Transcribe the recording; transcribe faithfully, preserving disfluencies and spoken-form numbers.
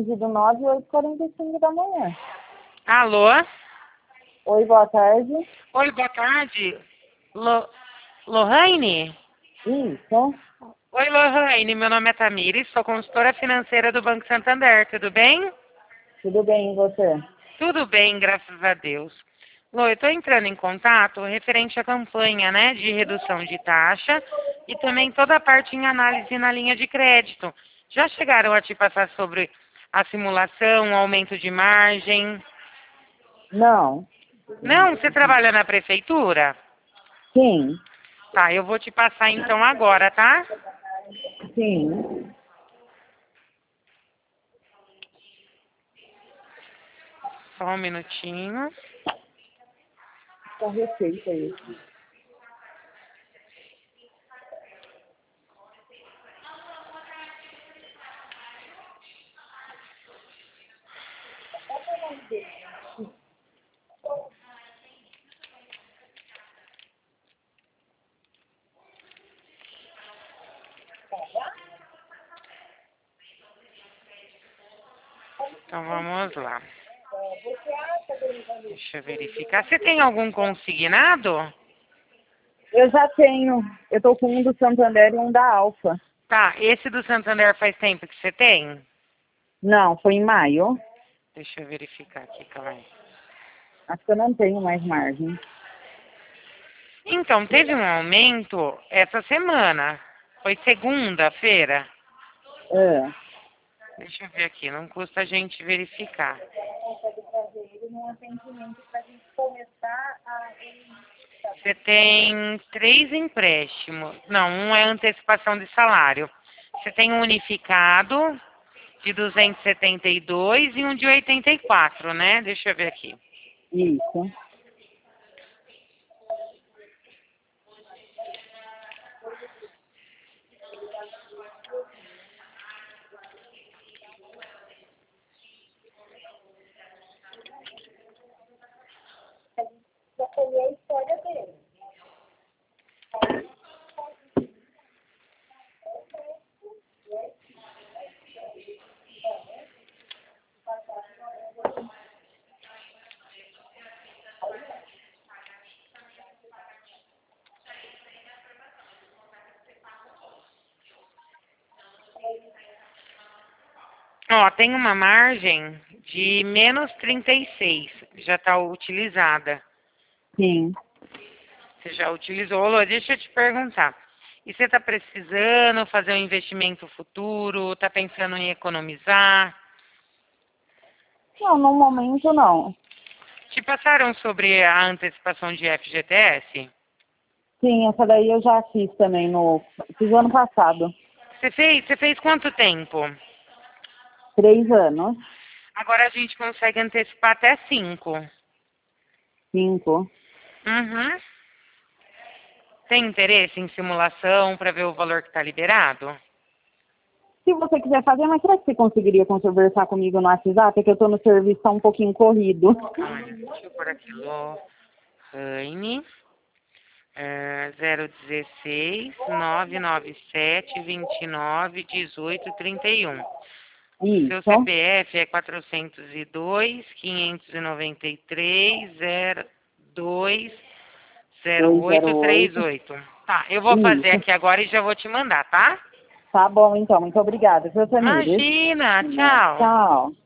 atendido nove e oito e quarenta e cinco da manhã. Alô? Oi, boa tarde. Oi, boa tarde. Lo... Lohane? Isso. Oi, Lohane. Meu nome é Tamires, sou consultora financeira do Banco Santander. Tudo bem? Tudo bem, e você? Tudo bem, graças a Deus. Lô, eu estou entrando em contato referente à campanha, né, de redução de taxa e também toda a parte em análise na linha de crédito. Já chegaram a te passar sobre a simulação, o aumento de margem? Não. Não, você trabalha na prefeitura? Sim. Tá, eu vou te passar então agora, tá? Sim. Só um minutinho. Só receita aí. Então vamos lá. Deixa eu verificar. Você tem algum consignado? Eu já tenho. Eu tô com um do Santander e um da Alfa. Tá, esse do Santander faz tempo que você tem? Não, foi em maio. Deixa eu verificar aqui, calma aí. Acho que eu não tenho mais margem. Então, teve um aumento essa semana. Foi segunda-feira. É. Deixa eu ver aqui, não custa a gente verificar. Você tem três empréstimos. Não, um é antecipação de salário. Você tem um unificado de duzentos e setenta e dois e um de oitenta e quatro, né? Deixa eu ver aqui. Isso. Ó, tem uma margem de menos trinta e seis. Já está utilizada. Sim. Você já utilizou. Lô, deixa eu te perguntar. E você está precisando fazer um investimento futuro? Está pensando em economizar? Não, no momento não. Te passaram sobre a antecipação de F G T S? Sim, essa daí eu já fiz também no. Fiz ano passado. Você fez? Você fez quanto tempo? Três anos. Agora a gente consegue antecipar até cinco. Cinco. Uhum. Tem interesse em simulação para ver o valor que está liberado? Se você quiser fazer, mas será que você conseguiria conversar comigo no WhatsApp? É que eu tô no serviço, tá um pouquinho corrido. Calma aí, deixa eu pôr aqui. Lohane, é, zero dezesseis, nove nove sete, vinte e nove, dezoito, trinta e um. Seu Isso. C P F é quatrocentos e dois, quinhentos e noventa e três, zero dois, zero oito três dois zero oito. oito. Tá, eu vou fazer Isso. aqui agora e já vou te mandar, tá? Tá bom, então. Muito obrigada, viu, Tamires? Imagina, tchau. Tchau.